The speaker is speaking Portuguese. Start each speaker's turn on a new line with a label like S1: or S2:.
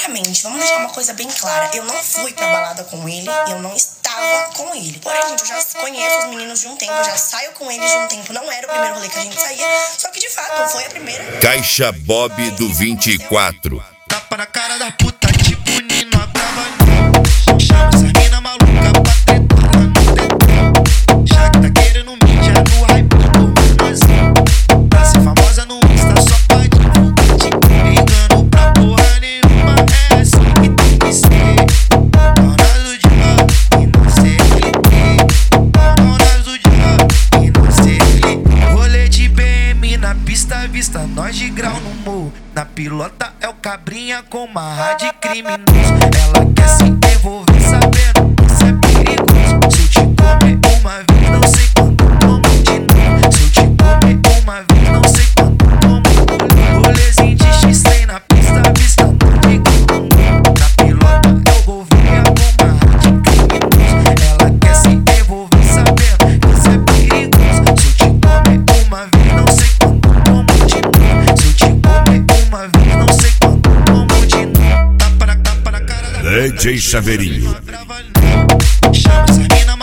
S1: primeiramente, vamos deixar uma coisa bem clara. Eu não fui pra balada com ele, eu não estava com ele. Porém, gente, eu já conheço os meninos de um tempo, eu já saio com eles de um tempo. Não era o primeiro rolê que a gente saía, só que de fato não foi a primeira.
S2: Caixa Bob do 24.
S3: Tapa na cara da puta, tipo Nino Abravanel. Chama essa mina maluca pra tretar no tetão. Já que tá querendo mídia no hype do menorzinho. Pra ser famosa no Insta só pra divulgar. Ligando pra porra nenhuma, é assim que tem que ser. Dona do dia e não sei ele. Dona do dia e não sei ele. Rolê de BM na pista, vista nós de grau no morro. Na pilota é o cabrinha com marra de criminoso. Ela quer se envolver sabendo que isso é perigoso. Se eu te comer uma vez, não sei quando como de novo. Se eu te comer uma vez, não sei quando como. Rolezinho de X-Lay na pista, vista no de grau. Na pilota é o golfinho com marra de criminoso. Ela quer se envolver sabendo que isso é perigoso. Se eu te comer uma vez, não sei quando como de novo. Se eu te comer uma vez, não sei quando como de novo. Tapa na cara da
S2: DJ Chaveirinho.
S3: Chama essa mina